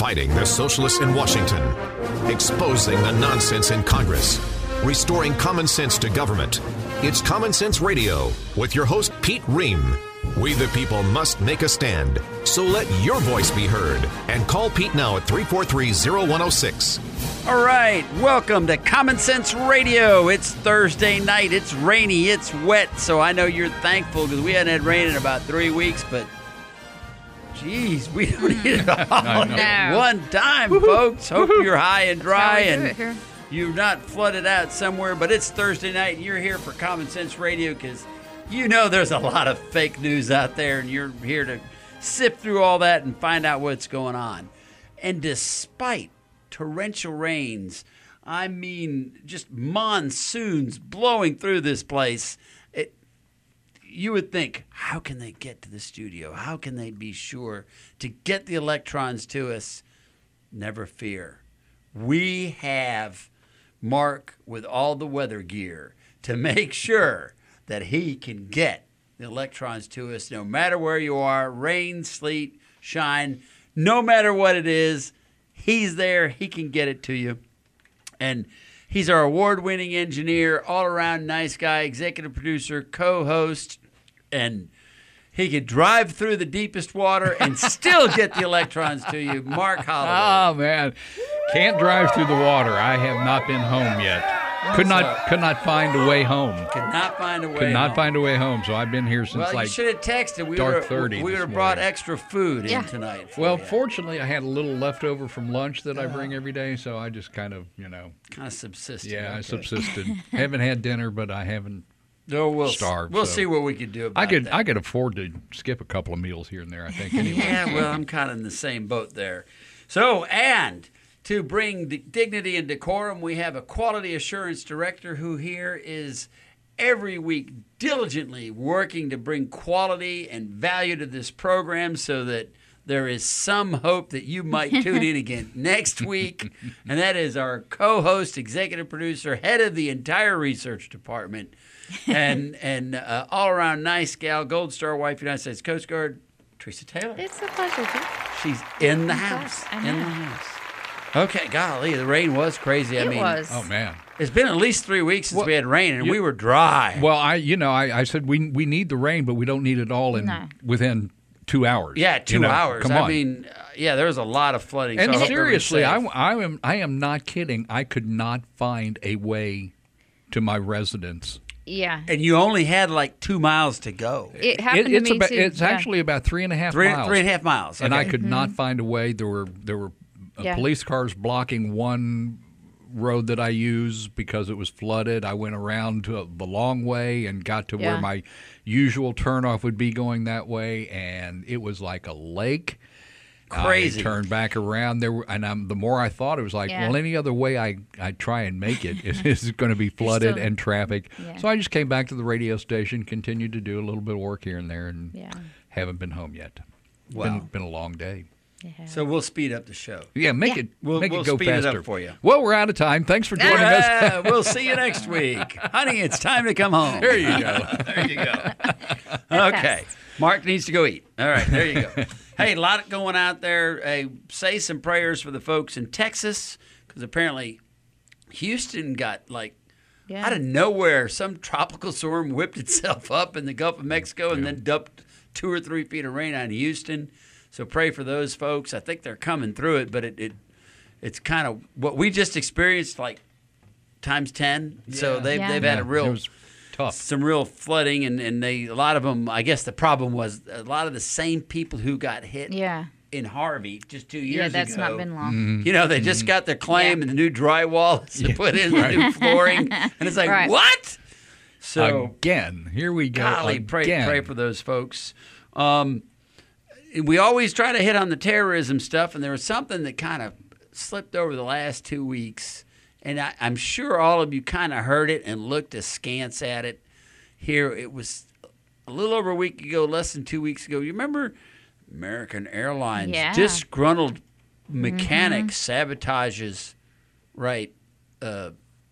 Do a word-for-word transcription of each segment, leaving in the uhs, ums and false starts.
Fighting the socialists in Washington. Exposing the nonsense in Congress. Restoring common sense to government. It's Common Sense Radio with your host, Pete Ream. We the people must make a stand. So let your voice be heard. And call Pete now at three four three, zero one zero six. All right, welcome to Common Sense Radio. It's Thursday night. It's rainy. It's wet. So I know you're thankful because we hadn't had rain in about three weeks, but geez, we don't need it all No. at one time, folks. Hope you're high and dry That's how we do and it here. you're not flooded out somewhere. But it's Thursday night and you're here for Common Sense Radio because you know there's a lot of fake news out there and you're here to sift through all that and find out what's going on. And despite torrential rains, I mean just monsoons blowing through this place, it, you would think, how can they get to the studio? How can they be sure to get the electrons to us? Never fear. We have Mark with all the weather gear to make sure that he can get the electrons to us no matter where you are, rain, sleet, shine, no matter what it is. He's there. He can get it to you. And he's our award-winning engineer, all-around nice guy, executive producer, co-host, and he could drive through the deepest water and still get the electrons to you. Mark Holloway. Oh, man. Can't drive through the water. I have not been home yet. Could not could not find a way home. Could not find a way Could not home. find a way home, so I've been here since Well, like you should have texted. We dark would have, thirty we would this have brought morning. extra food Yeah. in tonight. For Well, you. fortunately, I had a little left over from lunch that I bring every day, so I just kind of, you know, kind of subsisted. yeah, I okay. subsisted. Haven't had dinner, but I haven't No, we'll starved. We'll so. see what we could do about I could that. I could afford to skip a couple of meals here and there, I think, anyway. Yeah, well, I'm kind of in the same boat there. So, and to bring d- dignity and decorum, we have a quality assurance director who here is every week diligently working to bring quality and value to this program so that there is some hope that you might tune in again next week. And that is our co-host, executive producer, head of the entire research department, and and uh, all-around nice gal, Gold Star wife, United States Coast Guard, Teresa Taylor. It's a pleasure, Pete. She's in the Of house. course, I In know. the house. Okay, golly, the rain was crazy. I It mean, was. Oh, man. it's been at least three weeks since Well, we had rain, and you- we were dry. Well, I you know, I, I said we we need the rain, but we don't need it all in No. within two hours. yeah, two You know, hours. Come I on. mean, uh, yeah, there was a lot of flooding. And so I hope everybody's seriously, I, safe. I am I am not kidding. I could not find a way to my residence. Yeah. and you only had like two miles to go. It happened it's to me about, too. It's yeah. actually about three and a half Three, miles. three and a half miles. And I okay. could not find a way. There were there were uh, Yeah. police cars blocking one road that I use because it was flooded. I went around to the long way and got to Yeah. where my usual turnoff would be going that way, and it was like a lake. Crazy. I turned back around there, were, and I'm, the more I thought, it was like, Yeah. well, any other way I, I try and make it is going to be flooded still- and traffic. Yeah. So I just came back to the radio station, continued to do a little bit of work here and there, and Yeah. haven't been home yet. Wow. Been, been a long day. Yeah. So we'll speed up the show. Yeah, make Yeah. it We'll- make we'll it go speed it up faster for you. Well, we're out of time. Thanks for joining us. Yeah, we'll see you next week. Honey, it's time to come home. There you go. There you go. Okay. Mark needs to go eat. All right, there you go. Hey, a lot going out there. Hey, say some prayers for the folks in Texas because apparently Houston got like Yeah. out of nowhere, some tropical storm whipped itself up in the Gulf of Mexico and then dumped two or three feet of rain on Houston. So pray for those folks. I think they're coming through it, but it, it it's kind of what we just experienced, like times ten. So Yeah. they've Yeah. they've had a Yeah, real it was tough. some real flooding, and, and they a lot of them. I guess the problem was a lot of the same people who got hit Yeah. in Harvey just two years Yeah, ago. that's not been long. Mm-hmm. You know, they just got their claim Yeah. and the new drywall is to put in the new flooring, and it's like Right. what? So Again, here we go. golly, pray again. pray for those folks. Um, we always try to hit on the terrorism stuff, and there was something that kind of slipped over the last two weeks, and I, I'm sure all of you kind of heard it and looked askance at it. Here, it was a little over a week ago, less than two weeks ago. You remember American Airlines Yeah. disgruntled mechanic sabotages, right? Uh,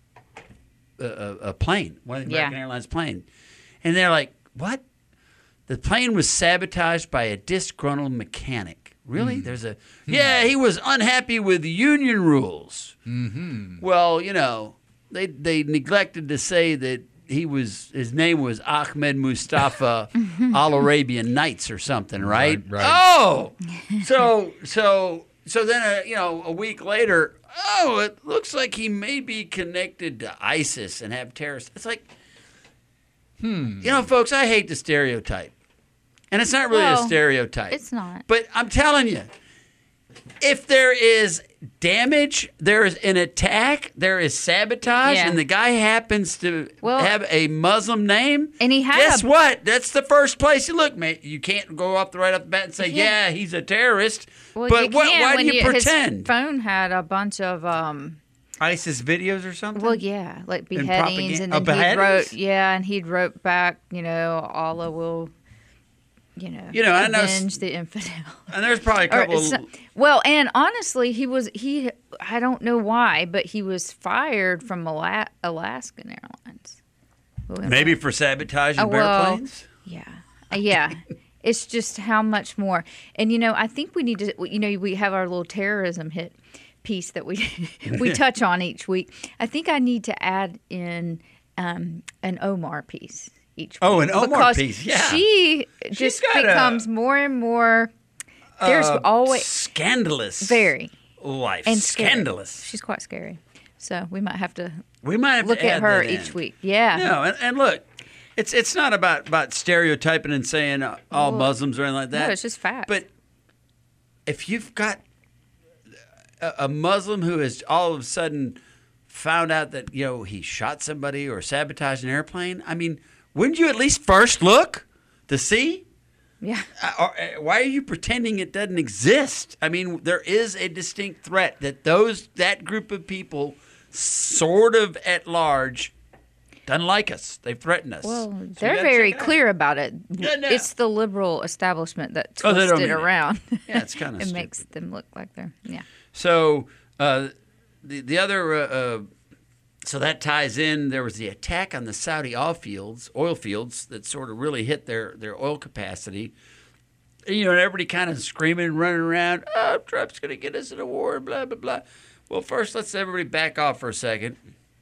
a, a, a plane, one of the Yeah. American Airlines plane, and they're like, "What? The plane was sabotaged by a disgruntled mechanic." Really? Mm. There's a yeah. He was unhappy with union rules. Mm-hmm. Well, you know, they they neglected to say that he was his name was Ahmed Mustafa Al Arabian Nights or something, right? Right. right. Oh, so so so then uh, you know a week later, oh, it looks like he may be connected to ISIS and have terrorists. It's like, hmm. you know, folks, I hate the stereotype. And it's not really well, a stereotype. It's not. But I'm telling you, if there is damage, there is an attack, there is sabotage, Yeah. and the guy happens to Well, have a Muslim name, and he had guess a- what? That's the first place you look, mate. You can't go off the right off the bat and say, Yeah. yeah, he's a terrorist. Well, but you what, can why when do you, you pretend? His phone had a bunch of um. ISIS videos or something? Well, yeah, like And beheadings, propagan- and, oh, then he beheadings? wrote, yeah, and he'd wrote back, you know, Allah will, you know, You know, I know s- avenge the infidel. And there's probably a Or couple of... so- well, and honestly, he was he. I don't know why, but he was fired from Ala- Alaskan Airlines. Maybe for sabotaging Oh, well, airplanes? Yeah, Uh, yeah. It's just how much more. And you know, I think we need to. You know, we have our little terrorism hit piece that we we touch on each week. I think I need to add in um, an Omar piece each week. Oh, an Omar because piece, yeah. She just got a- becomes more and more. There's Uh, always scandalous. very life. and scary. Scandalous. She's quite scary. So we might have to We might have look to at add her that in. each week. Yeah. No, and, and look, it's it's not about, about stereotyping and saying uh, all Well, Muslims or anything like that. No, it's just facts. But if you've got a, a Muslim who has all of a sudden found out that, you know, he shot somebody or sabotaged an airplane, I mean, wouldn't you at least first look to see? yeah. Uh, or, uh, why are you pretending it doesn't exist? I mean, there is a distinct threat that those that group of people, sort of at large, doesn't like us. They threaten us. Well, So you they're gotta very check it out. clear about it. Yeah, no. It's the liberal establishment that Oh, they twists don't it mean it. around. Yeah, it's kinda It stupid. makes them look like they're yeah. So uh, the the other uh, uh, so that ties in. There was the attack on the Saudi oil fields, oil fields that sort of really hit their their oil capacity. And, you know, and everybody kind of screaming and running around. Oh, Trump's going to get us in a war. Blah blah blah. Well, first let's everybody back off for a second.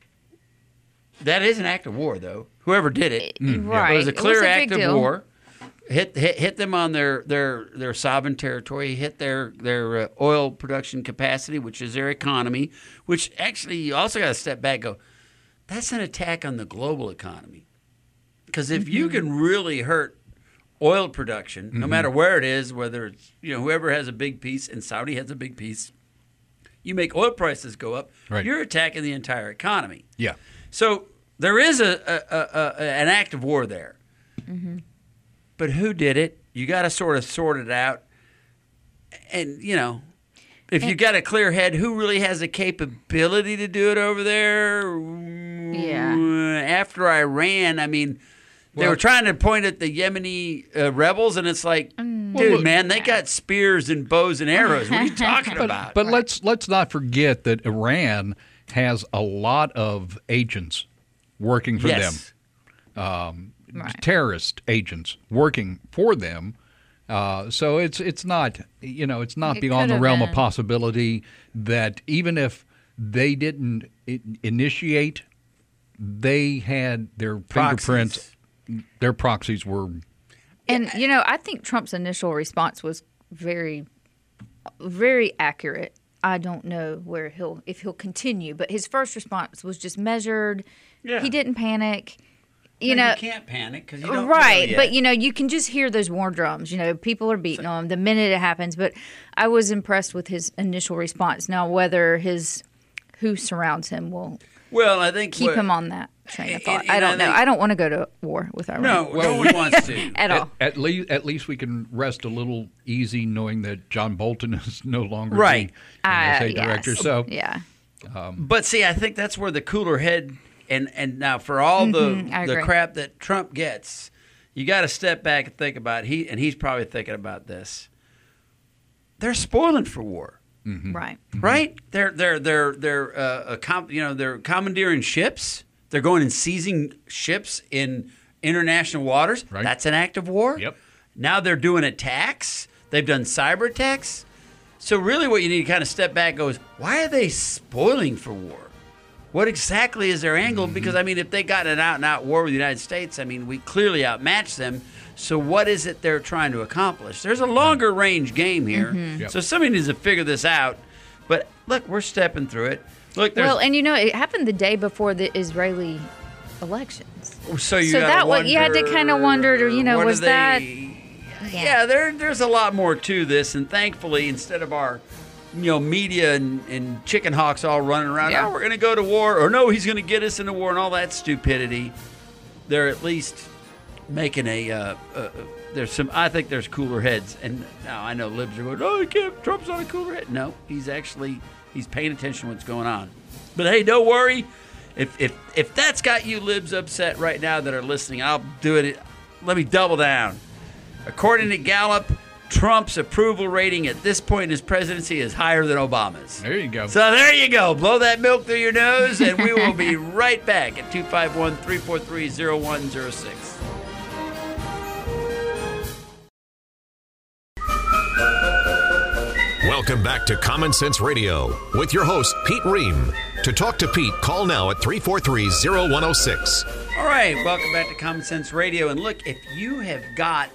That is an act of war, though. Whoever did it, Right. it was a clear a act big of deal. war. Hit, hit hit them on their, their, their sovereign territory. Hit their their uh, oil production capacity, which is their economy. Which actually, you also got to step back. and Go, that's an attack on the global economy. Because if you Mm-hmm. can really hurt oil production, no matter where it is, whether it's you know whoever has a big piece, and Saudi has a big piece, you make oil prices go up. Right. You're attacking the entire economy. Yeah. So there is a, a, a, a an act of war there. Mm-hmm. But who did it? You got to sort of sort it out. And, you know, if you got a clear head, who really has the capability to do it over there? Yeah. After Iran, I mean, they Well- were trying to point at the Yemeni uh, rebels, and it's like, Mm. dude, Well, look- man, they got spears and bows and arrows. What are you talking about? But let's let's not forget that Iran has a lot of agents working for yes. them, Right. terrorist agents working for them. Uh, so it's it's not you know it's not It beyond the could've realm of been. possibility that even if they didn't i- initiate, they had their fingerprints. Proxies. Their proxies were And you know, I think Trump's initial response was very, very accurate. I don't know where he'll if he'll continue, but his first response was just measured. Yeah. He didn't panic. You No, know, you can't panic because you don't right? know But yet. you know, you can just hear those war drums. You know, people are beating on 'em the minute it happens. But I was impressed with his initial response. Now, whether his who surrounds him will well, I think keep what- him on that train of and- thought. and I I don't know. think- I don't want to go to war with Iran. No, no one wants to. at all. At, at least, at least we can rest a little easy knowing that John Bolton is no longer Right. the N S A Uh, yes. director. So yeah. But see, I think that's where the cooler head and and now for all Mhm, the I the agree. crap that Trump gets, you got to step back and think about he and he's probably thinking about this. They're spoiling for war, Right. right? They're they're they're they're uh, a com- you know they're commandeering ships. They're going and seizing ships in international waters. Right. That's an act of war. Yep. Now they're doing attacks. They've done cyber attacks. So really what you need to kind of step back and go is, why are they spoiling for war? What exactly is their angle? Mm-hmm. Because, I mean, if they got an out-and-out war with the United States, I mean, we clearly outmatched them. So what is it they're trying to accomplish? There's a longer-range game here. Mm-hmm. Yep. So somebody needs to figure this out. But, look, we're stepping through it. Look, well, and, you know, it happened the day before the Israeli elections. So you so that wonder, you had to kind of wonder, you know, was they, that... Yeah, yeah there, there's a lot more to this. And thankfully, instead of our... you know, media and, and chicken hawks all running around. Yeah. Oh, we're going to go to war. Or, no, he's going to get us into war and all that stupidity. They're at least making a, uh, uh, there's some, I think there's cooler heads. And now I know libs are going, oh, he can't, Trump's on a cooler head. No, he's actually, he's paying attention to what's going on. But, hey, don't worry. If, if, if that's got you libs upset right now that are listening, I'll do it. Let me double down. According to Gallup, Trump's approval rating at this point in his presidency is higher than Obama's. There you go. So there you go. Blow that milk through your nose, and we will be right back at two five one, three four three, zero one zero six. Welcome back to Common Sense Radio with your host, Pete Ream. To talk to Pete, call now at three four three, zero one zero six. All right, welcome back to Common Sense Radio. And look, if you have got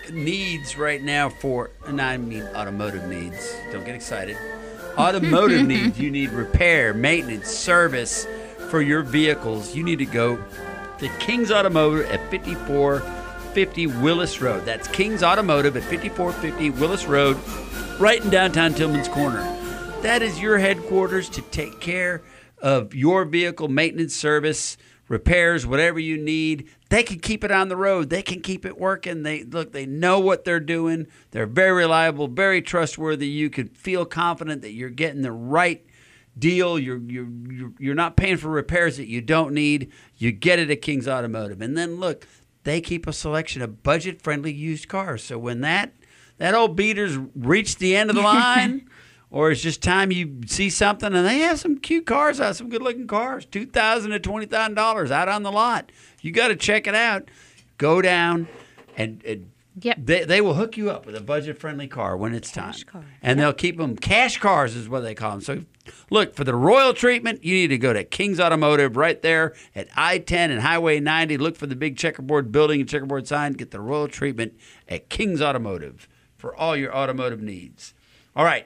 needs right now for, and I mean automotive needs, don't get excited. Automotive needs, you need repair, maintenance, service for your vehicles. You need to go to King's Automotive at fifty-four fifty Willis Road. That's King's Automotive at fifty-four fifty Willis Road, right in downtown Tillman's Corner. That is your headquarters to take care of your vehicle maintenance, service, repairs, whatever you need. They can keep it on the road. They can keep it working. They look, they know what they're doing. They're very reliable, very trustworthy. You can feel confident that you're getting the right deal. You're you're you're you're not paying for repairs that you don't need. You get it at King's Automotive. And then look, they keep a selection of budget-friendly used cars. So when that that old beater's reached the end of the line, or it's just time you see something, and they have some cute cars out, some good-looking cars, two thousand dollars to twenty thousand dollars out on the lot. You got to check it out. Go down, and, and yep. they, they will hook you up with a budget-friendly car when it's cash time. Car. And yep. they'll keep them, cash cars is what they call them. So, look, for the royal treatment, you need to go to King's Automotive right there at I ten and Highway ninety. Look for the big checkerboard building and checkerboard sign. Get the royal treatment at King's Automotive for all your automotive needs. All right.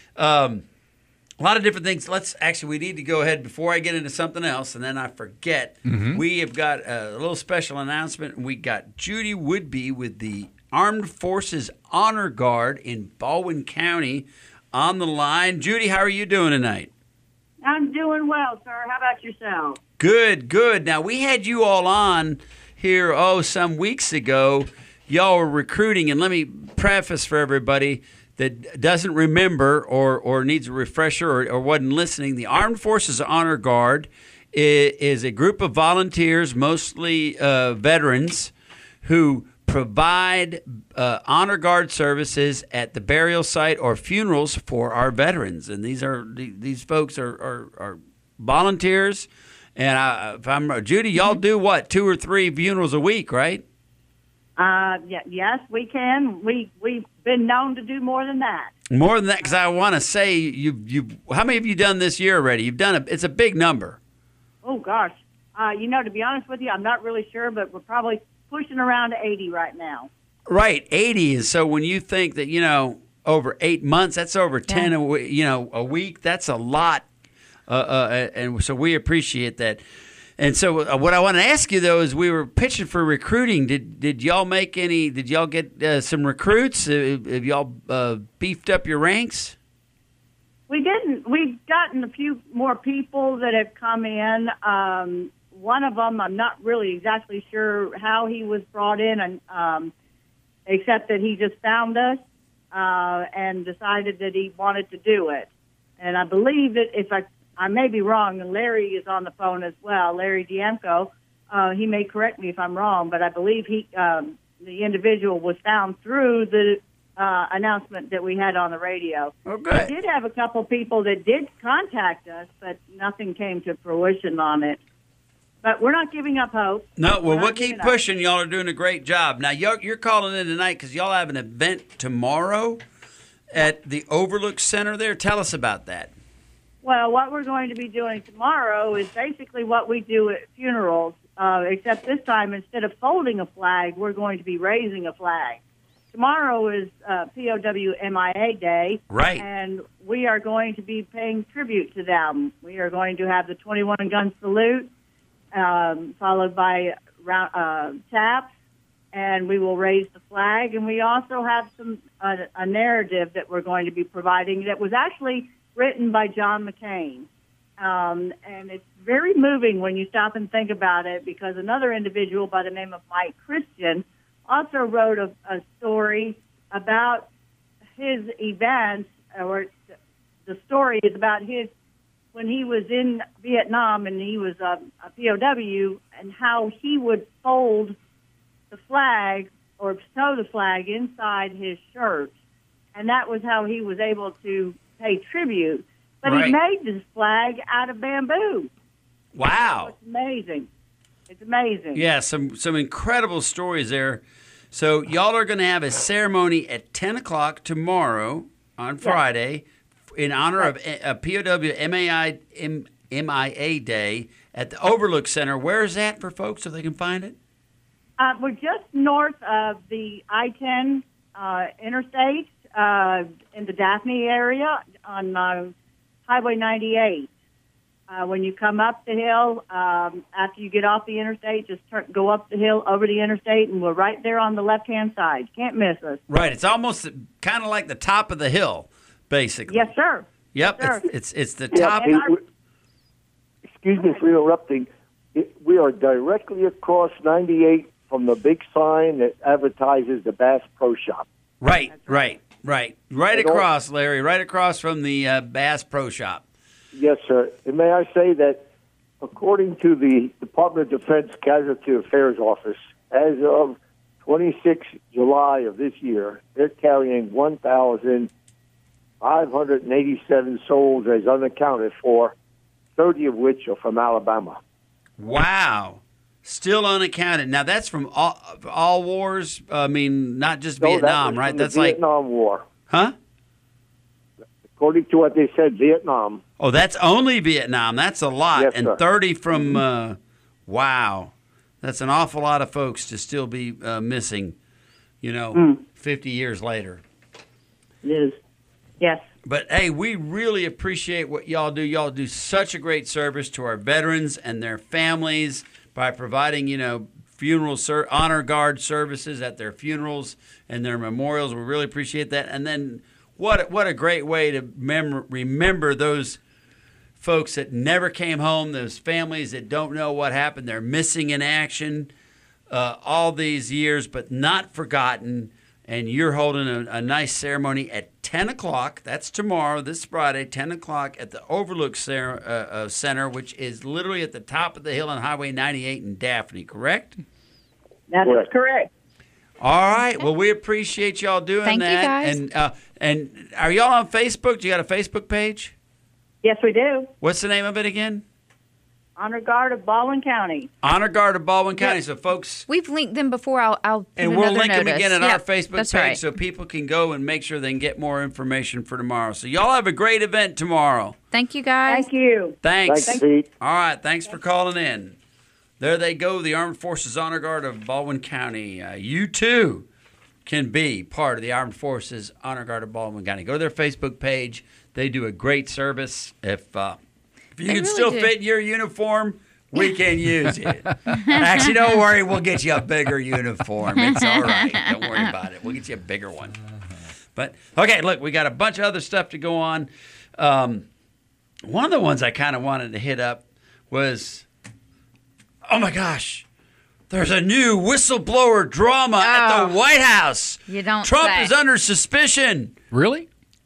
Um, a lot of different things. Let's actually, we need to go ahead before I get into something else, and then I forget. Mm-hmm. We have got a little special announcement. We got Judy Woodby with the Armed Forces Honor Guard in Baldwin County on the line. Judy, how are you doing tonight? I'm doing well, sir. How about yourself? Good, good. Now, we had you all on here, oh, some weeks ago. Y'all were recruiting, and let me preface for everybody that doesn't remember or, or needs a refresher or, or wasn't listening, the Armed Forces Honor Guard is, is a group of volunteers, mostly uh, veterans, who provide uh, honor guard services at the burial site or funerals for our veterans. And these are these folks are, are, are volunteers. And I, if I'm Judy, y'all do what, two or three funerals a week, right? Uh, yeah, yes, we can. We we've been known to do more than that. More than that, because I want to say you you. How many have you done this year already? You've done a. It's a big number. Oh gosh, uh, you know, to be honest with you, I'm not really sure, but we're probably pushing around to eighty right now. Right, eighty is so. When you think that you know over eight months, that's over yeah. ten. A, you know, a week. That's a lot. Uh, uh, and so we appreciate that. And so uh, what I want to ask you, though, is we were pitching for recruiting. Did did y'all make any – did y'all get uh, some recruits? Uh, have y'all uh, beefed up your ranks? We didn't. We've gotten a few more people that have come in. Um, one of them, I'm not really exactly sure how he was brought in, and um, except that he just found us uh, and decided that he wanted to do it. And I believe that if I – I may be wrong, and Larry is on the phone as well, Larry Diemko. Uh, he may correct me if I'm wrong, but I believe he, um, the individual was found through the uh, announcement that we had on the radio. Oh, good. We did have a couple people that did contact us, but nothing came to fruition on it. but we're not giving up hope. No, well, We're we'll not keep giving up. pushing. Y'all are doing a great job. Now, y'all, you're calling in tonight because y'all have an event tomorrow at the Overlook Center there. Tell us about that. Well, what we're going to be doing tomorrow is basically what we do at funerals, uh, except this time, instead of folding a flag, we're going to be raising a flag. Tomorrow is uh, P O W M I A Day, Right. and we are going to be paying tribute to them. We are going to have the twenty-one gun salute, um, followed by round, uh, taps, and we will raise the flag. And we also have some uh, a narrative that we're going to be providing that was actually written by John McCain. Um, and it's very moving when you stop and think about it, because another individual by the name of Mike Christian also wrote a, a story about his events, or the story is about his, when he was in Vietnam and he was a, a P O W, and how he would fold the flag or sew the flag inside his shirt. And that was how he was able to pay tribute. But Right. he made this flag out of bamboo. Wow. It's amazing. It's amazing. Yeah, some some incredible stories there. So y'all are going to have a ceremony at ten o'clock tomorrow on Friday in honor of uh, P O W M I A Day at the Overlook Center. Where is that for folks so they can find it? Uh, we're just north of the I ten uh, interstate uh, in the Daphne area on uh, Highway ninety-eight. Uh, when you come up the hill, um, after you get off the interstate, just turn, go up the hill over the interstate, and we're right there on the left-hand side. Can't miss us. Right. It's almost kind of like the top of the hill, basically. Yes, sir. Yep. Yes, sir. It's, it's it's the Yeah, top. and it- our- excuse me for interrupting. It, we are directly across ninety-eight from the big sign that advertises the Bass Pro Shop. Right. Right. Right. Right And all- across, Larry. Right across from the uh, Bass Pro Shop. Yes, sir. And may I say that according to the Department of Defense Casualty Affairs Office, as of twenty-sixth of July of this year, they're carrying one thousand five hundred eighty-seven souls as unaccounted for, thirty of which are from Alabama. Wow. Still unaccounted. Now, that's from all, all wars. I mean, not just No, that Vietnam, was right? from the That's like, Vietnam War. huh? According to what they said, Vietnam. Oh, that's only Vietnam. That's a lot. Yes, and sir. thirty from, uh, wow. That's an awful lot of folks to still be uh, missing, you know, Hmm. fifty years later. It is. Yes. But hey, we really appreciate what y'all do. Y'all do such a great service to our veterans and their families by providing, you know, funeral ser- honor guard services at their funerals and their memorials. We really appreciate that. And then what what a great way to mem- remember those folks that never came home, those families that don't know what happened. They're missing in action uh, all these years, but not forgotten. And you're holding a, a nice ceremony at ten o'clock. That's tomorrow, this Friday, ten o'clock at the Overlook Center, uh, uh, Center, which is literally at the top of the hill on Highway ninety-eight in Daphne, correct? That is Correct. correct. All right. Well, we appreciate y'all doing Thank you, that. guys. And uh, and are y'all on Facebook? Do you got a Facebook page? Yes, we do. What's the name of it again? Honor Guard of Baldwin County. Honor Guard of Baldwin County. So, folks, We've linked them before. I'll, I'll put and we'll another link them notice. again at our Yep, Facebook that's page right. so people can go and make sure they can get more information for tomorrow. So, y'all have a great event tomorrow. Thank you, guys. Thank you. Thanks. Thanks, Pete. All right. Thanks for calling in. There they go, the Armed Forces Honor Guard of Baldwin County. Uh, you too can be part of the Armed Forces Honor Guard of Baldwin County. Go to their Facebook page. They do a great service. If uh, if you They can really still do. fit in your uniform, we can use it. Actually, don't worry. We'll get you a bigger uniform. It's all right. Don't worry about it. We'll get you a bigger one. But, okay, look, we got a bunch of other stuff to go on. Um, one of the ones I kind of wanted to hit up was, oh, my gosh. There's a new whistleblower drama at Oh. the White House. You don't Trump say. is under suspicion. Really?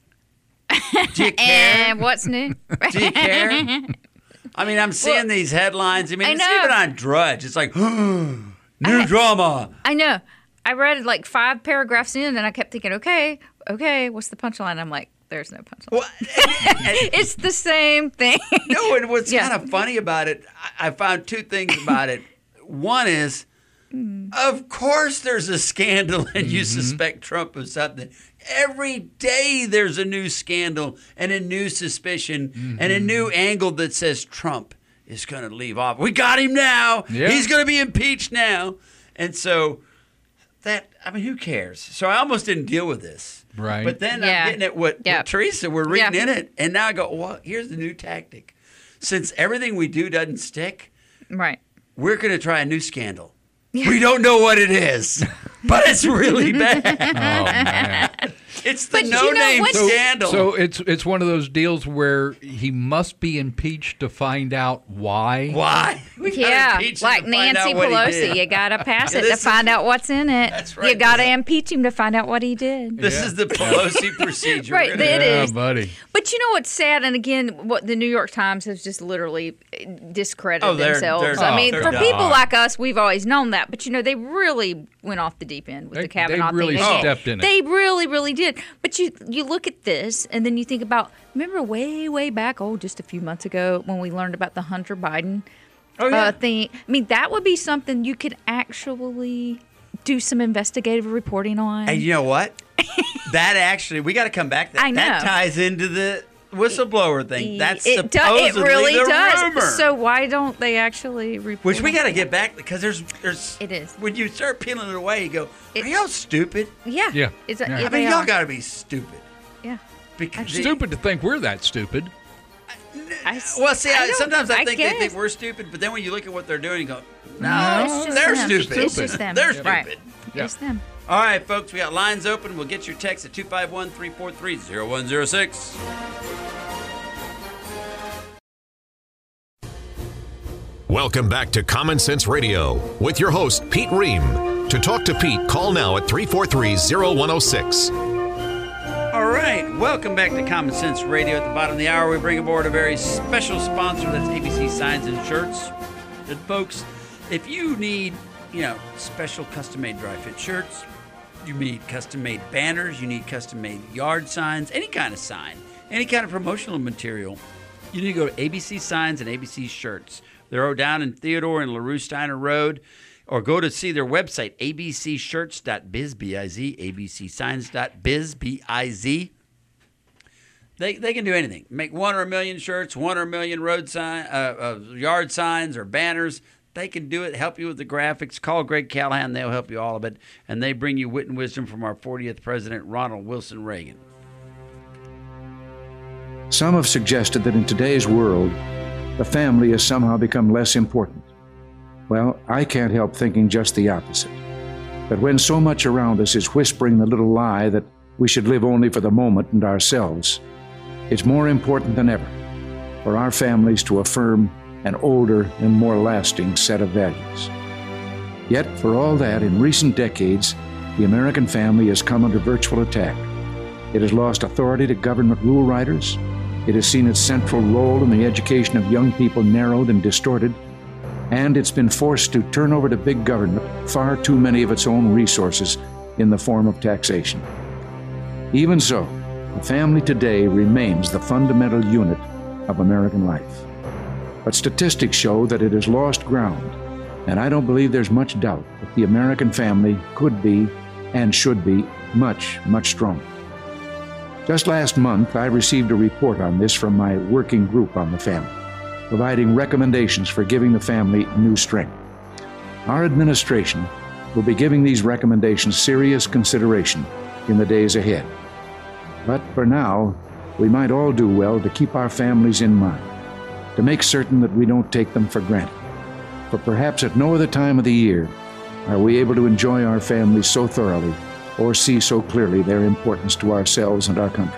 Do you care? And what's new? Do you care? I mean, I'm seeing these headlines. I mean, I it's know. even on Drudge. It's like, new drama. I know. I read like five paragraphs in, and I kept thinking, okay, okay, what's the punchline? I'm like, There's no punchline. Well, It's the same thing. no, and what's Yeah. kind of funny about it, I, I found two things about it. One is, of course, there's a scandal, and you suspect Trump of something. Every day there's a new scandal and a new suspicion mm-hmm. and a new angle that says Trump is going to leave office. We got him now. Yeah. He's going to be impeached now. And so that, I mean, who cares? So I almost didn't deal with this. Right. But then Yeah. I'm getting at what, Yeah. what Teresa, we're reading Yeah. in it. And now I go, well, here's the new tactic. Since everything we do doesn't stick, Right. we're going to try a new scandal. We don't know what it is, but it's really bad. Oh, man. It's the But you know no-name what- scandal. So it's it's one of those deals where he must be impeached to find out why. Why? We gotta Yeah, impeach him like to find Nancy out what he Pelosi. did. You got to pass Yeah, it to this find is- out what's in it. That's right. You got to impeach him to find out what he did. This Yeah. is the Pelosi procedure. Right, Really. it yeah, is. buddy. But you know what's sad? And again, what the New York Times has just literally discredited Oh, they're- themselves. they're- I mean, they're for done. people like us, we've always known that. But you know, they really went off the deep end with They- the Kavanaugh they really thing. Again. stepped in it. They really, really did. But you you look at this, and then you think about, remember way, way back, oh, just a few months ago, when we learned about the Hunter Biden Oh, yeah. uh, thing. I mean, that would be something you could actually do some investigative reporting on. And you know what? That actually, we got to come back. That, I know. That ties into the whistleblower thing. That's it, do- supposedly it really the does. rumor. So why don't they actually report? Which we got to on get back because there's there's It is. when you start peeling it away, you go, It- are y'all stupid? it? Yeah. Yeah. Is it, Yeah. yeah, I they mean, y'all are. got to be stupid. Yeah. Because Stupid to think we're that stupid. I s- Well, see, I don't- sometimes I, I think they think guess. we're stupid, but then when you look at what they're doing, you go, no, No, It's just they're them. stupid. It's just them. They're Right. stupid. Yeah. It's them. All right, folks, we got lines open. We'll get your text at two five one, three four three, zero one zero six. Welcome back to Common Sense Radio with your host, Pete Ream. To talk to Pete, call now at three four three, zero one zero six. All right, welcome back to Common Sense Radio. At the bottom of the hour, we bring aboard a very special sponsor. That's A B C Signs and Shirts. And folks, if you need, you know, special custom-made dry fit shirts, you need custom-made banners, you need custom-made yard signs, any kind of sign, any kind of promotional material, you need to go to A B C Signs and A B C Shirts. They're down in Theodore and LaRue Steiner Road, or go to see their website, a b c shirts dot biz, B I Z, a b c signs dot biz, B I Z. They they can do anything. Make one or a million shirts, one or a million road sign, uh, uh, yard signs or banners. They can do it, help you with the graphics. Call Greg Callahan. They'll help you all of it. And they bring you wit and wisdom from our fortieth president, Ronald Wilson Reagan. Some have suggested that in today's world, the family has somehow become less important. Well, I can't help thinking just the opposite. That when so much around us is whispering the little lie that we should live only for the moment and ourselves, it's more important than ever for our families to affirm an older and more lasting set of values. Yet, for all that, in recent decades, the American family has come under virtual attack. It has lost authority to government rule writers. It has seen its central role in the education of young people narrowed and distorted, and it's been forced to turn over to big government far too many of its own resources in the form of taxation. Even so, the family today remains the fundamental unit of American life. But statistics show that it has lost ground, and I don't believe there's much doubt that the American family could be and should be much, much stronger. Just last month, I received a report on this from my working group on the family, providing recommendations for giving the family new strength. Our administration will be giving these recommendations serious consideration in the days ahead. But for now, we might all do well to keep our families in mind, to make certain that we don't take them for granted. For perhaps at no other time of the year are we able to enjoy our families so thoroughly or see so clearly their importance to ourselves and our country.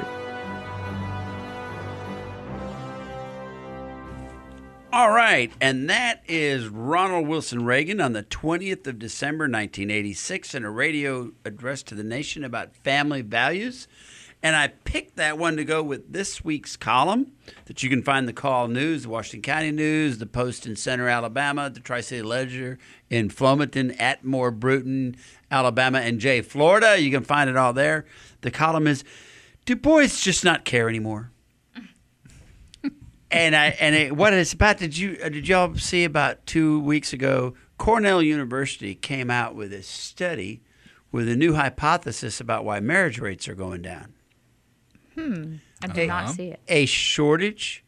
All right, and that is Ronald Wilson Reagan on the twentieth of December, nineteen eighty-six, in a radio address to the nation about family values. And I picked that one to go with this week's column that you can find in the Call News, the Washington County News, the Post in Center, Alabama, the Tri-City Ledger in Flomaton, Atmore, Bruton, Alabama, and Jay, Florida. You can find it all there. The column is, do boys just not care anymore? and I and it, what it's about? Did you uh, did y'all see about two weeks ago? Cornell University came out with a study with a new hypothesis about why marriage rates are going down. Hmm. I did Uh-huh. not see it. A shortage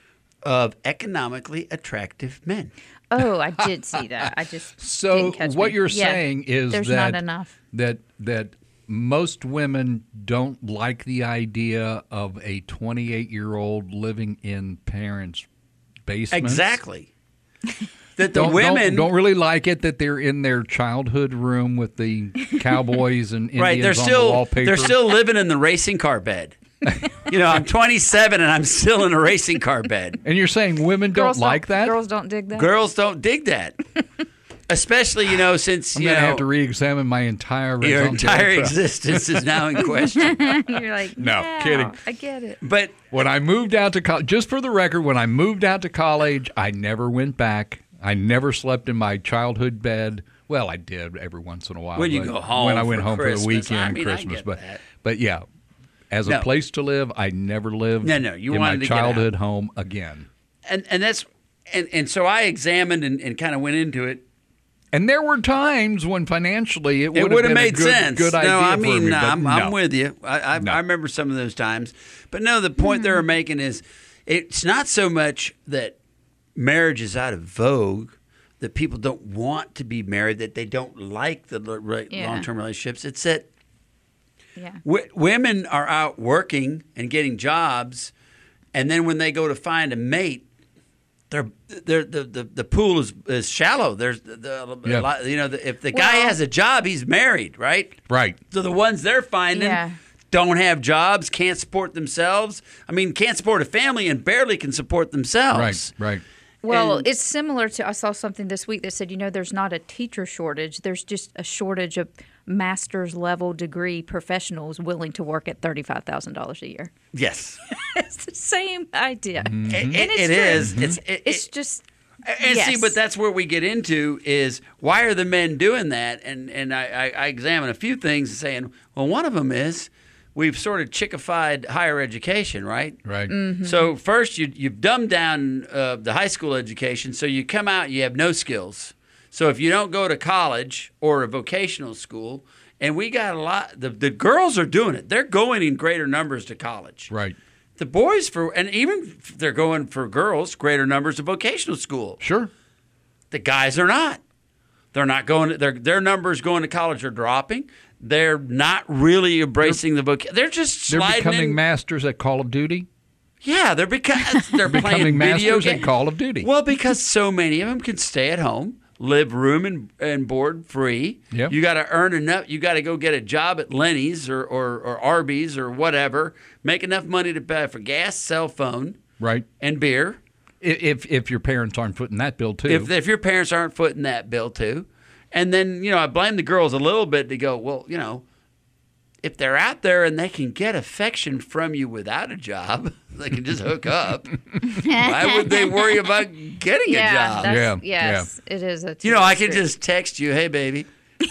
of economically attractive men. Oh, I did see that. I just So didn't catch what me. you're Yeah, saying is there's that not enough. that that most women don't like the idea of a twenty-eight-year-old living in parents' basements. Exactly. That the Don't, women don't, don't really like it that they're in their childhood room with the cowboys and Indians right, they're on still the wallpaper. they're still living in the racing car bed. You know, I'm twenty-seven and I'm still in a racing car bed. And you're saying women don't Girls like that? Girls don't dig that. Girls don't dig that. Especially, you know, since I'm you going to know have to re-examine my entire your raison entire d'etre. existence is now in question. You're like, No, yeah, kidding. I get it. But When I moved out to college, just for the record, when I moved out to college, I never went back. I never slept in my childhood bed. Well, I did every once in a while. When you but go home when I for went home Christmas, for the weekend, I mean, I Christmas, get but that. but yeah, as a No. place to live, I never lived. No, no, you in wanted my to get out. childhood home again. and and that's and and so I examined and, and kind of went into it. And there were times when financially it It would would have have been made a good, sense. good idea no, I for mean, me, no, but I'm, no. I'm with you. I I, No. I remember some of those times, but no, the point they were making is it's not so much that marriage is out of vogue, that people don't want to be married, that they don't like the l- re- Yeah. long-term relationships. It's that Yeah. w- women are out working and getting jobs, and then when they go to find a mate, they're, they're, the, the the pool is, is shallow. There's the, the Yeah. a lot, you know the, if the guy Well- has a job, he's married, right? Right. So the ones they're finding Yeah. don't have jobs, can't support themselves. I mean, can't support a family and barely can support themselves. Right. Right. Well, And- it's similar to I saw something this week that said, you know, there's not a teacher shortage. There's just a shortage of master's level degree professionals willing to work at thirty-five thousand dollars a year. Yes, It's the same idea. It- And it- it's it true. is. It's it, It's it- just And see, yes. but that's where we get into is why are the men doing that? And and I, I, I examine a few things and saying, well, one of them is we've sort of chickified higher education, right? Right. Mm-hmm. So first you you've dumbed down uh, the high school education, so you come out you have no skills. So if you don't go to college or a vocational school, and we got a lot, the the girls are doing it. They're going in greater numbers to college. Right. The boys for and even if they're going for girls greater numbers to vocational school. Sure. The guys are not. They're not going. Their their numbers going to college are dropping. They're not really embracing the voc. They're just They're sliding becoming in. masters at Call of Duty. Yeah, they're because they're Becoming playing video masters at games. Call of Duty. Well, because so many of them can stay at home, live room and, and board free. Yep. You got to earn enough. You got to go get a job at Lenny's or, or, or Arby's or whatever. Make enough money to pay for gas, cell phone, Right. and beer. I- If if your parents aren't footing that bill too. If if your parents aren't footing that bill too, and then you know I blame the girls a little bit to go. Well, you know, if they're out there and they can get affection from you without a job, they can just hook up. Why would they worry about getting yeah, a job? that's, Yeah, yes, it is a. You know, I can two-way just text you, "Hey, baby."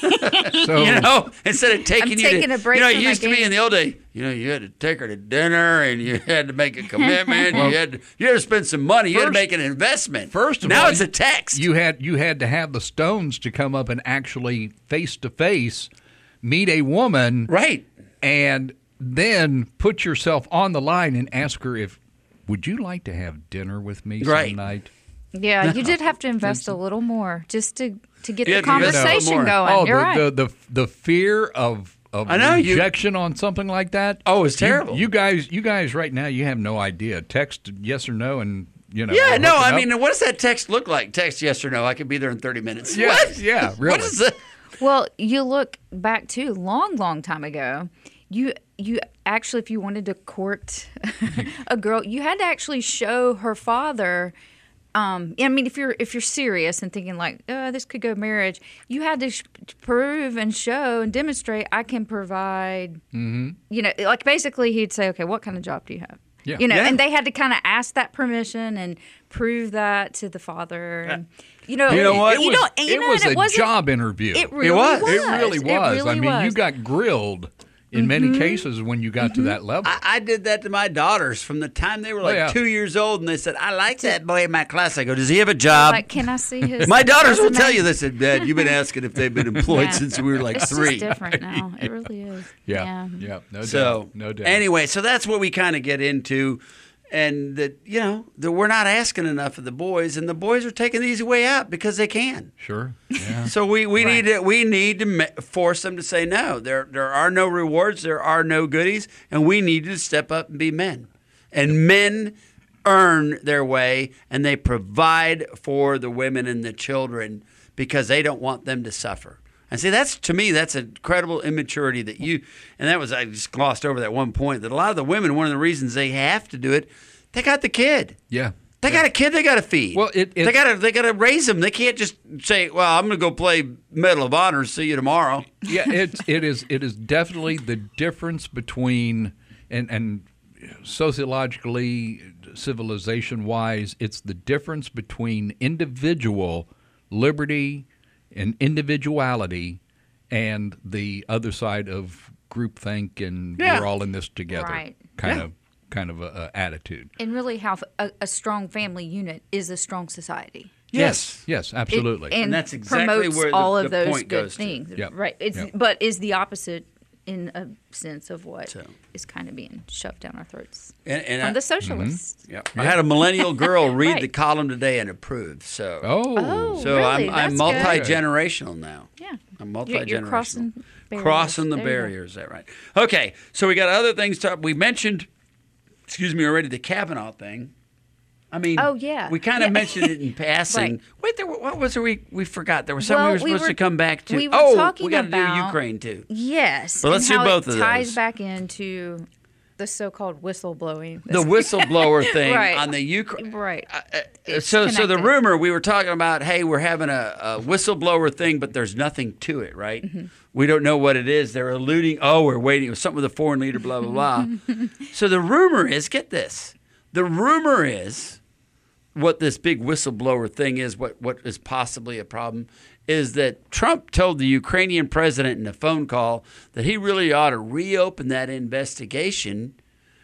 so You know, instead of taking I'm you taking to, a break you know, it from my used to be game. in the old day. You know, you had to take her to dinner, and you had to make a commitment. you had to, you had to spend some money. You had to First- make an investment. first of now all, it's a text. you had you had to have the stones to come up and actually face to face meet a woman, right. and then put yourself on the line and ask her if would you like to have dinner with me Right. some night? Yeah, you did have to invest a little more just to to get You the had to invest a little conversation more. going. Oh, You're the, right. the the the fear of of I know, you- rejection on something like that. Oh, it's You- terrible. You, guys, you guys, right now, you have no idea. Text yes or no, and you know. Yeah, we're no, hooking I up. mean, what does that text look like? Text yes or no. I could be there in thirty minutes. Yeah, What? yeah, really. What is that? Well, you look back to long, long time ago. You you actually, if you wanted to court a girl, you had to actually show her father. Um, I mean, if you're if you're serious and thinking like, oh, this could go marriage, you had to sh- prove and show and demonstrate I can provide. Mm-hmm. You know, like basically, he'd say, okay, what kind of job do you have? Yeah. You know, Yeah. and they had to kind of ask that permission and prove that to the father. And, you know, You know what? You it was, know, you it know, was and a wasn't- job interview. It really was. was. It really was. It really I mean, you was. got grilled. in many cases when you got to that level. I, I did that to my daughters from the time they were like Oh, yeah. two years old, and they said, "I like that boy in my class." I go, "Does he have a job?" Like, can I see his? My daughters will resume? tell you this. Said, "Dad, you've been asking if they've been employed Yeah. since we were like it's three." Just different now. It really is. yeah, yeah, no So doubt, no doubt. anyway, so that's what we kind of get into, and that you know that we're not asking enough of the boys, and the boys are taking the easy way out because they can. Sure, yeah. So we, we Right. need to we need to ma- force them to say no. There there are no rewards. There are no goodies, and we need to step up and be men. And men earn their way, and they provide for the women and the children because they don't want them to suffer. And see, that's to me, that's an incredible immaturity that you. And that was I just glossed over that one point that a lot of the women, one of the reasons they have to do it, they got the kid. yeah. They got a kid they got to feed. Well, it- they it- got to they got to raise them. They can't just say, "Well, I'm going to go play Medal of Honor. See you tomorrow." Yeah, it's it is it is definitely the difference between and and sociologically, civilization wise, it's the difference between individual liberty and individuality and the other side of groupthink and Yeah. we're all in this together Right. kind Yeah. of kind of a, a attitude. And really, how a, a strong family unit is a strong society. Yes, yes, absolutely. It, and, And that's exactly promotes where the- all the of those point good goes to. things. Yep. Right. It's Yep. but is the opposite in a sense of what is So. kind of being shoved down our throats And, and from I, the socialists. yeah. I had a millennial girl read Right. the column today and approved. So oh, Oh. so really? I'm I'm That's good. multi generational now. Yeah. I'm You're- multi you're generational. crossing barriers. Crossing the There you go. barriers. Is that right? Okay. So we got other things to. We mentioned, excuse me, already the Kavanaugh thing. I mean, Oh, yeah. we kind of Yeah. mentioned it in passing. Right. Wait, there, were- what was it? We we forgot. There was something Well, we were we supposed were- to come back to. we were oh, talking we got to do about- Ukraine too. Yes. But let's and do how both it of ties those. back into the so-called whistleblowing. The whistleblower thing Right. on the Ukraine. Right. Uh, It's so, so the connected. rumor we were talking about, hey, we're having a, a whistleblower thing, but there's nothing to it, right? Mm-hmm. We don't know what it is. They're alluding. Oh, we're waiting. It was something with a foreign leader. Blah blah blah. So the rumor is, get this. The rumor is, what this big whistleblower thing is, what what is possibly a problem, is that Trump told the Ukrainian president in a phone call that he really ought to reopen that investigation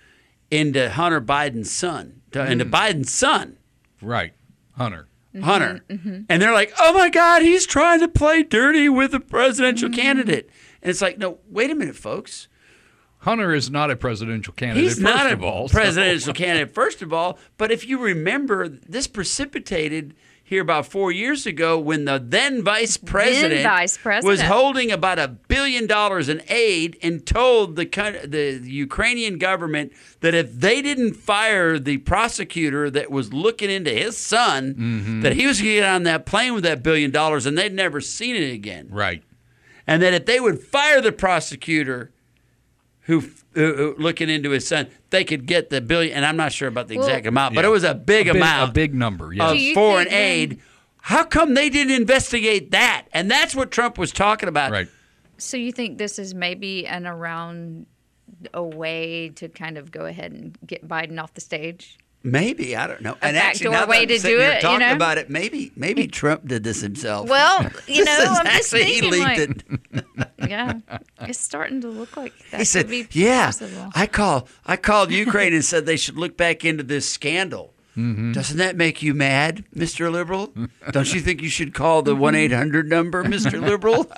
into Hunter Biden's son, to, into Biden's son, right, Hunter. Hunter. And they're like, oh my God, he's trying to play dirty with the presidential candidate. And it's like, no, wait a minute, folks. Hunter is not a presidential candidate. He's first not of a all, so- presidential candidate, first of all. But if you remember, this precipitated here about four years ago when the then vice president, vice president. was holding about a billion dollars in aid and told the coun- the Ukrainian government that if they didn't fire the prosecutor that was looking into his son, Mm-hmm. that he was going to get on that plane with that billion dollars and they'd never seen it again. Right. And that if they would fire the prosecutor who, who, who looking into his son, they could get the billion. And I'm not sure about the Well, exact amount, but Yeah. it was a big a big, amount a big number. Yeah. of Do you foreign think then- aid. How come they didn't investigate that? And that's what Trump was talking about. right. So you think this is maybe an around a way to kind of go ahead and get Biden off the stage? Maybe, I don't know. A and actually, backdoor now that way I'm to sitting do here it, you talking know? about it, maybe maybe Trump did this himself. Well, you know, This is I'm just actually, he thinking, leaked like, it. yeah, it's starting to look like that He said, could be "Yeah, possible. I call I called Ukraine and said they should look back into this scandal. Mm-hmm. Doesn't that make you mad, Mister Liberal? Don't you think you should call the one eight hundred number, Mister Liberal?"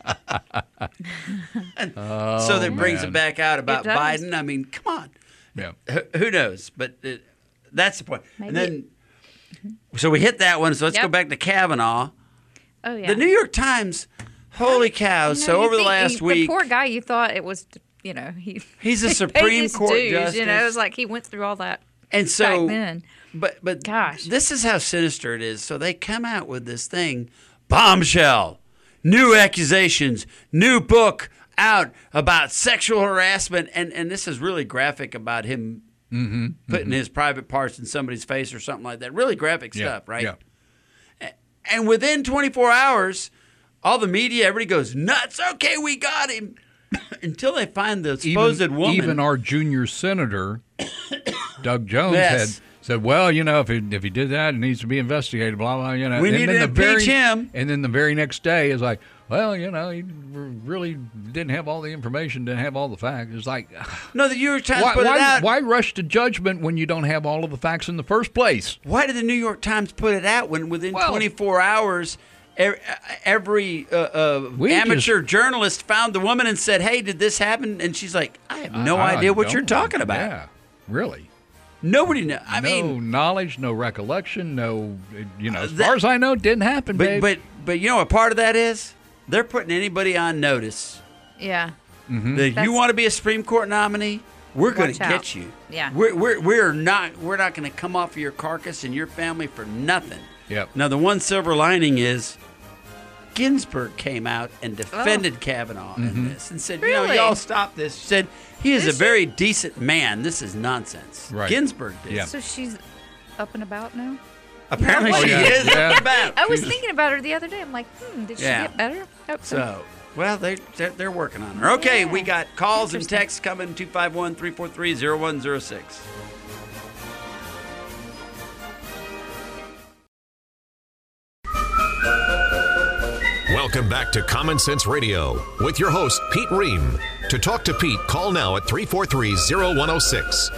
so that brings man. it back out about It does. Biden. I mean, come on. Yeah. Who, who knows? But it, that's the point. And Maybe then, so we hit that one. So let's go Yep. back to Kavanaugh. Oh yeah. The New York Times. Holy cow! You know, so you over the think- last you- week, the poor guy, you thought it was, you know, he he's a paid Supreme his Court dues, justice. You know, it was like he went through all that and so, back then. but but Gosh. this is how sinister it is. So they come out with this thing, bombshell, new accusations, new book out about sexual harassment, and and this is really graphic about him Mm-hmm. putting his private parts in somebody's face or something like that. Really graphic Yeah. stuff, right? Yeah. And within twenty-four hours, all the media, everybody goes nuts. Okay, we got him. Until they find the supposed even, woman. Even our junior senator, Doug Jones, Yes. had said, "Well, you know, if he if he did that, it needs to be investigated." Blah blah. You know, We and need then to the very, impeach him. And then the very next day is like, well, you know, he really didn't have all the information, didn't have all the facts. It's like, No, the New York Times why, put why, it out. why rush to judgment when you don't have all of the facts in the first place? Why did the New York Times put it out when within Well- twenty-four hours, e- every uh, uh, We amateur journalist found the woman and said, "Hey, did this happen?" And she's like, "I have no I- I idea what don't- you're talking about." Yeah, really. Nobody knows. I no mean, knowledge, no recollection, no, you know, as that- far as I know, it didn't happen, but babe. but but you know what part of that is? They're putting anybody on notice Yeah. Mm-hmm. that That's- you want to be a Supreme Court nominee. We're going to Watch out. get you. Yeah. We're we're we're not we're not going to come off of your carcass and your family for nothing. Yep. Now the one silver lining is Ginsburg came out and defended Kavanaugh in this and said, you know, Really? y'all stop this. She said he is Did a she? very decent man. This is nonsense. Right. Ginsburg did. Yeah. So she's up and about now? Apparently Oh, she yeah. is Yeah. about. I was thinking about her the other day. I'm like, hmm, did she Yeah. get better? Hope so. So, well, they they're, they're working on her. Okay, Yeah. we got calls and Interesting. texts coming two five one, three four three, zero one zero six. Welcome back to Common Sense Radio with your host, Pete Ream. To talk to Pete, call now at three four three, zero one zero six.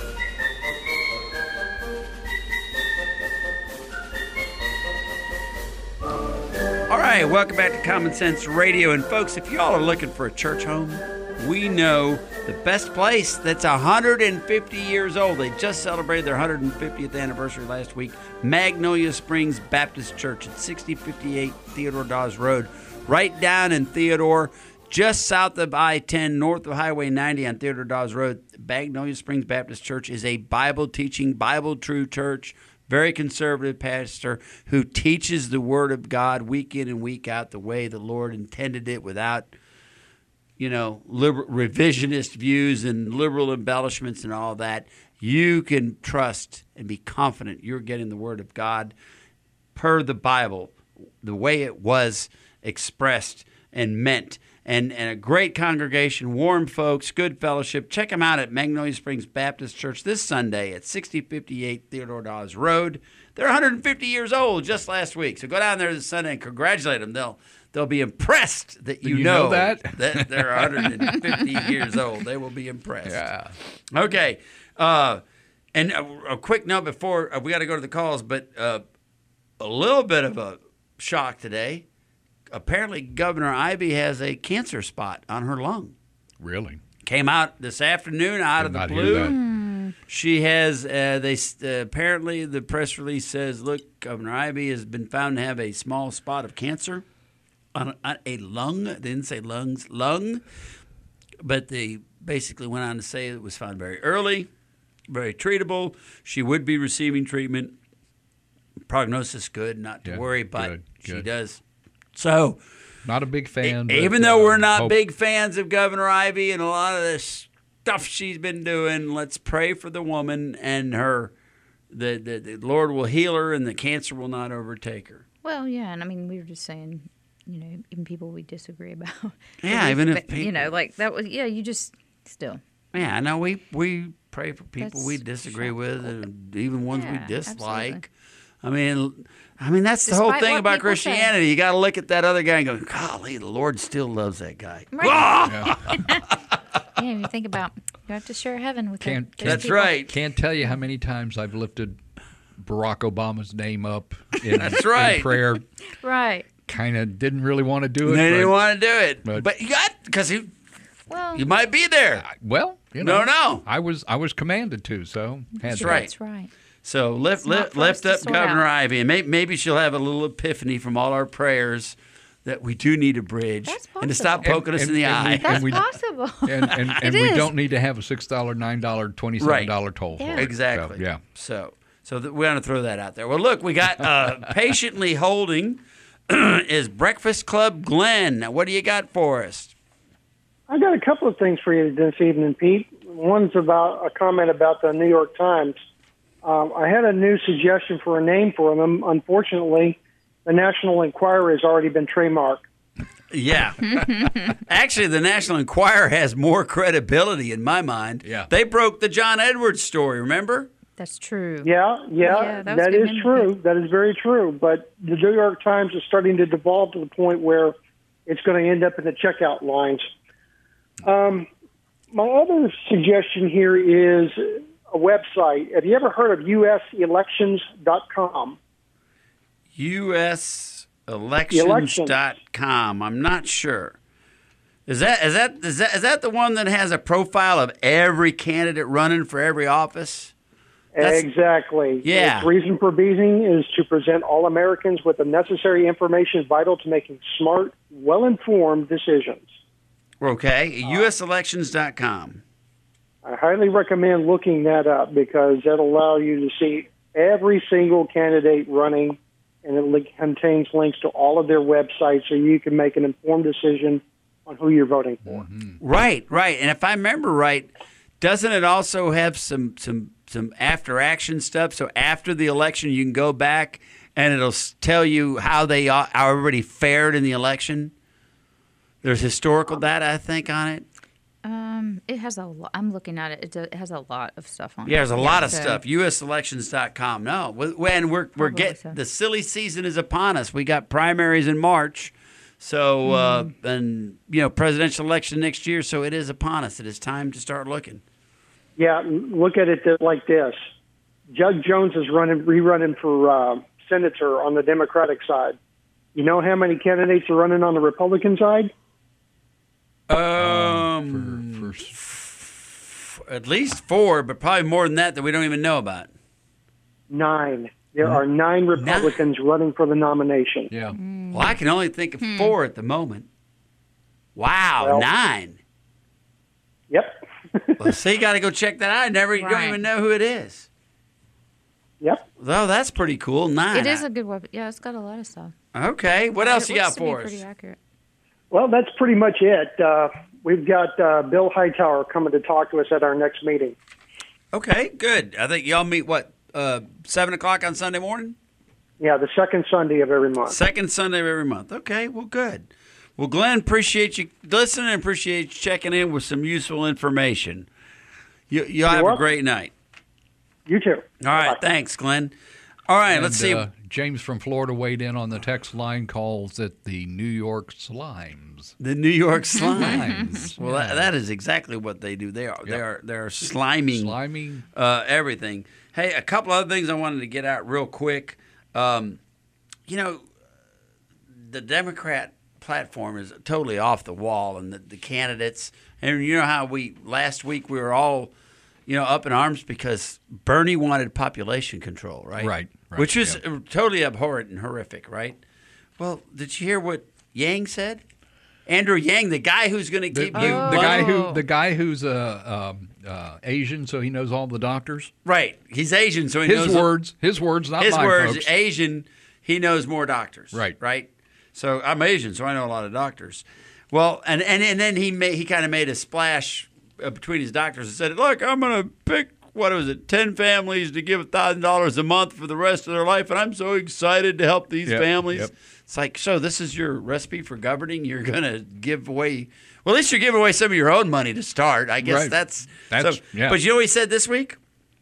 All right, welcome back to Common Sense Radio. And folks, if y'all are looking for a church home, we know the best place that's one hundred fifty years old. They just celebrated their one hundred fiftieth anniversary last week. Magnolia Springs Baptist Church at sixty fifty-eight Theodore Dawes Road, right down in Theodore, just south of I ten, north of Highway ninety on Theodore Dawes Road. Magnolia Springs Baptist Church is a Bible-teaching, Bible-true church. Very conservative pastor who teaches the Word of God week in and week out the way the Lord intended it, without, you know, liberal, revisionist views and liberal embellishments and all that. You can trust and be confident you're getting the Word of God per the Bible, the way it was expressed and meant. And, and a great congregation, warm folks, good fellowship. Check them out at Magnolia Springs Baptist Church this Sunday at sixty fifty-eight Theodore Dawes Road. They're one hundred fifty years old just last week. So go down there this Sunday and congratulate them. They'll they'll be impressed that you, You know, know that? that they're one hundred fifty years old. They will be impressed. Yeah. Okay. Uh, and a, a quick note before uh, we got to go to the calls, but uh, a little bit of a shock today. Apparently, Governor Ivey has a cancer spot on her lung. Really? Came out this afternoon out Did of the not hear blue. that. She has. Uh, they uh, apparently the press release says, "Look, Governor Ivey has been found to have a small spot of cancer on a, on a lung." They didn't say lungs, lung, but they basically went on to say it was found very early, very treatable. She would be receiving treatment. Prognosis good, not to Yeah, worry, but good, she good. does. So. Not a big fan. but, Even though we're uh, not hope- big fans of Governor Ivey and a lot of this stuff she's been doing, let's pray for the woman and her. The, the, the Lord will heal her and the cancer will not overtake her. Well, yeah, and I mean, we were just saying, you know, even people we disagree about. Yeah, even if But, you know, people- like that was, yeah, you just still. Yeah, I know we, we pray for people That's we disagree shocking. with, and even ones Yeah, we dislike. absolutely. I mean, I mean that's the whole Despite thing what about people say. Christianity. You got to look at that other guy and go, "Golly, the Lord still loves that guy." Right. Yeah, you think about, you have to share heaven with Can't- it. There's That's people- right. Can't tell you how many times I've lifted Barack Obama's name up in, That's right. in prayer. Right. Kind of didn't really want to do it. They but- didn't want to do it, but, but- you got because you Well, you might be there. Well, you know, No, no. I was I was commanded to, so had That's to. right. that's right. So lift, It's not lift, for us lift to up sort Governor out. Ivey, and maybe, maybe she'll have a little epiphany from all our prayers that we do need a bridge, That's and to stop possible. poking us And- in the and we- eye. That's we- possible. And and, and It we is. don't need to have a six dollar, nine dollar, twenty seven dollar toll for Yeah. it. Exactly. So, yeah. So, so th- we want to throw that out there. Well, look, we got uh, patiently holding is Breakfast Club Glenn. Now, what do you got for us? I got a couple of things for you this evening, Pete. One's about a comment about the New York Times. Um, I had a new suggestion for a name for them. Unfortunately, the National Enquirer has already been trademarked. Yeah. Actually, the National Enquirer has more credibility in my mind. Yeah. They broke the John Edwards story, remember? That's true. Yeah, yeah, Yeah, that was that good is memory. true. That is very true. But the New York Times is starting to devolve to the point where it's going to end up in the checkout lines. Um, my other suggestion here is a website. Have you ever heard of U S elections dot com? U S elections dot com. I'm not sure. Is that is that is that is that the one that has a profile of every candidate running for every office? That's, exactly. Yeah. Its reason for being is to present all Americans with the necessary information vital to making smart, well-informed decisions. Okay, U S elections dot com. I highly recommend looking that up because that'll allow you to see every single candidate running, and it li- contains links to all of their websites so you can make an informed decision on who you're voting for. Mm-hmm. Right, right. And if I remember right, doesn't it also have some some some after action stuff? So after the election, you can go back and it'll s- tell you how they a- already fared in the election. There's historical data, I think, on it. Um, it has a lot. I'm looking at it. It, do, it has a lot of stuff on it. Yeah, there's a lot of so- stuff. U S elections dot com. No, when we're we're Probably getting so. the silly season is upon us. We got primaries in March, so uh, Mm. and you know presidential election next year. So it is upon us. It is time to start looking. Yeah, look at it th- like this. Judge Jones is running, rerunning for uh, senator on the Democratic side. You know how many candidates are running on the Republican side? Um, for, for, f- at least four, but probably more than that that we don't even know about. Nine. There are nine Republicans running for the nomination. yeah. Well, I can only think of four at the moment. Wow, Well- nine. Yep. Well, see, you got to go check that out. I never, you don't Right. even know who it is. Yep. Oh, that's pretty cool. Nine. It is a good web. Yeah, it's got a lot of stuff. Okay, what else It you got looks to be for us? Pretty accurate. Well, that's pretty much it. Uh, we've got uh, Bill Hightower coming to talk to us at our next meeting. Okay, good. I think y'all meet what uh, seven o'clock on Sunday morning. Yeah, the second Sunday of every month. Second Sunday of every month. Okay, well, good. Well, Glenn, appreciate you listening and appreciate you checking in with some useful information. You, you'll have welcome. a great night. You too. All right, Bye-bye. thanks, Glenn. All right, And, let's see. Uh, James from Florida weighed in on the text line, calls it the New York Slimes. The New York Slimes. Slimes. Well, that, that is exactly what they do. They are they are they are sliming, Sliming. uh, everything. Hey, a couple other things I wanted to get out real quick. Um, you know, the Democrat platform is totally off the wall, and the, the candidates. And you know how we last week we were all, you know, up in arms because Bernie wanted population control, right? Right, right, Which is yeah. totally abhorrent and horrific, right? Well, did you hear what Yang said? Andrew Yang, the guy who's going to The, give the, you the money- guy who the guy who's uh, um, uh, Asian, so he knows all the doctors. right? He's Asian, so he His knows words, his words, not His mine, words, folks. Asian, he knows more doctors. Right. Right. So I'm Asian, so I know a lot of doctors. Well, and and, and then he made, he kind of made a splash uh, between his doctors and said, "Look, I'm going to pick what was it, ten families to give a thousand dollars a month for the rest of their life, and I'm so excited to help these Yep, families." yep. It's like, so this is your recipe for governing? You're going to give away. Well, at least you're giving away some of your own money to start. I guess Right. that's. That's- so, yeah. But you know what he said this week?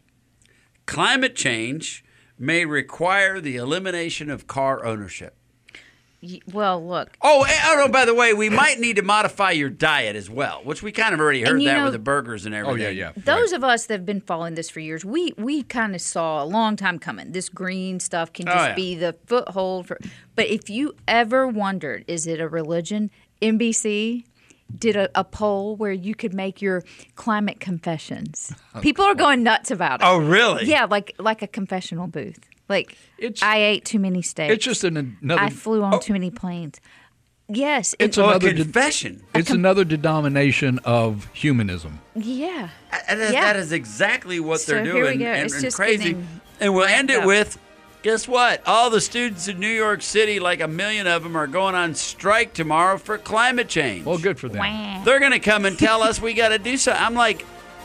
Climate change may require the elimination of car ownership. Y- Well, look, Oh, and- oh, no, by the way, we might need to modify your diet as well, which we kind of already heard And you that know- with the burgers and Oh everything. yeah, yeah. those of us that have been following this for years, we we kind of saw a long time coming. This green stuff can Oh, just yeah. be the foothold for. But if you ever wondered, is it a religion? N B C did a, a poll where you could make your climate confessions. People are going nuts about it. Oh, really? Yeah, like like a confessional booth. Like It's- I ate too many steaks. It's just an, another. I flew on too many planes. Yes, It's it- Oh, a another de- confession. It's another denomination of humanism. yeah. And that, Yeah. that is exactly what So they're here doing. we go. And, It's and just crazy. getting And we'll end it up. with, guess what? All the students in New York City, like a million of them, are going on strike tomorrow for climate change. Well, good for them. Wah. They're going to come and tell us we got to do something. I'm like,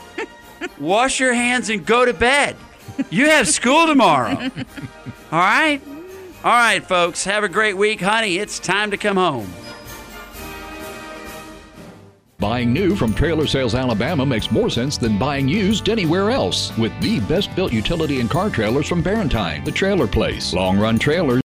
wash your hands and go to bed. You have school tomorrow. All right? All right, folks. Have a great week. Honey, it's time to come home. Buying new from Trailer Sales Alabama makes more sense than buying used anywhere else. With the best built utility and car trailers from Barentine, the Trailer Place. Long run trailers.